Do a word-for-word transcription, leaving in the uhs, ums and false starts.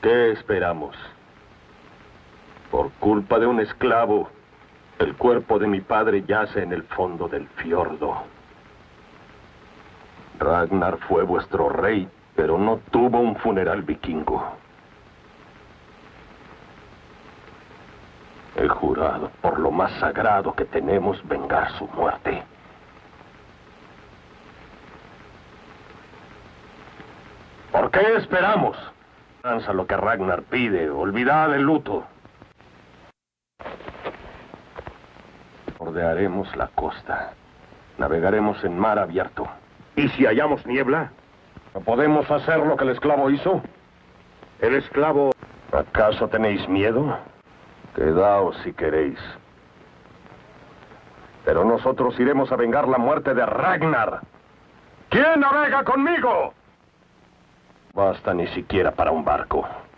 ¿Qué esperamos? Por culpa de un esclavo, el cuerpo de mi padre yace en el fondo del fiordo. Ragnar fue vuestro rey, pero no tuvo un funeral vikingo. He jurado por lo más sagrado que tenemos vengar su muerte. ¿Por qué esperamos? Lanza lo que Ragnar pide, olvidad el luto. Bordearemos la costa. Navegaremos en mar abierto. ¿Y si hallamos niebla? ¿No podemos hacer lo que el esclavo hizo? El esclavo... ¿Acaso tenéis miedo? Quedaos si queréis. Pero nosotros iremos a vengar la muerte de Ragnar. ¿Quién navega conmigo? Basta ni siquiera para un barco.